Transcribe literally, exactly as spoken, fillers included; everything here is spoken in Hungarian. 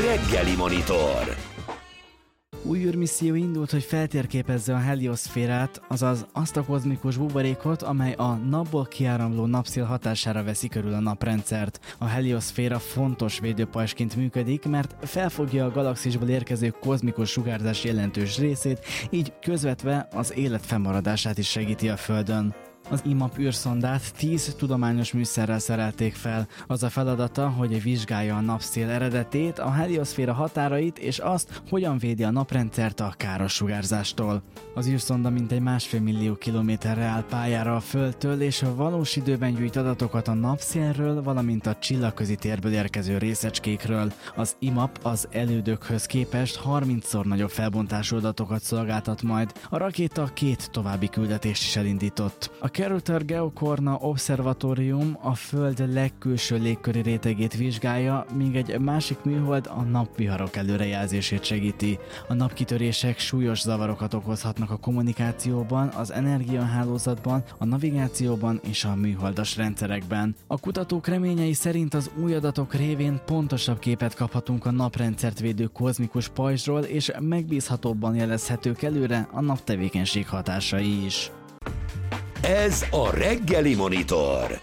Reggeli Monitor. Új űrmisszió indult, hogy feltérképezze a helioszférát, azaz azt a kozmikus buborékot, amely a napból kiáramló napszél hatására veszi körül a naprendszert. A helioszféra fontos védőpajzsként működik, mert felfogja a galaxisból érkező kozmikus sugárzás jelentős részét, így közvetve az élet fennmaradását is segíti a Földön. Az i map űrszondát tíz tudományos műszerrel szerelték fel. Az a feladata, hogy vizsgálja a napszél eredetét, a helioszféra határait és azt, hogyan védi a naprendszert a káros sugárzástól. Az űrszonda mintegy másfél millió kilométerre áll pályára a Földtől, és a valós időben gyűjt adatokat a napszélről, valamint a csillagközi térből érkező részecskékről. Az i map az elődökhöz képest harmincszor nagyobb felbontású adatokat szolgáltat majd. A rakéta két további küldetést is elindított. A Kerutar Geokorna Obszervatórium a Föld legkülső légköri rétegét vizsgálja, míg egy másik műhold a napviharok előrejelzését segíti. A napkitörések súlyos zavarokat okozhatnak a kommunikációban, az energiahálózatban, a navigációban és a műholdas rendszerekben. A kutatók reményei szerint az új adatok révén pontosabb képet kaphatunk a naprendszert védő kozmikus pajzsról, és megbízhatóbban jelezhetők előre a naptevékenység hatásai is. Ez a Reggeli Monitor.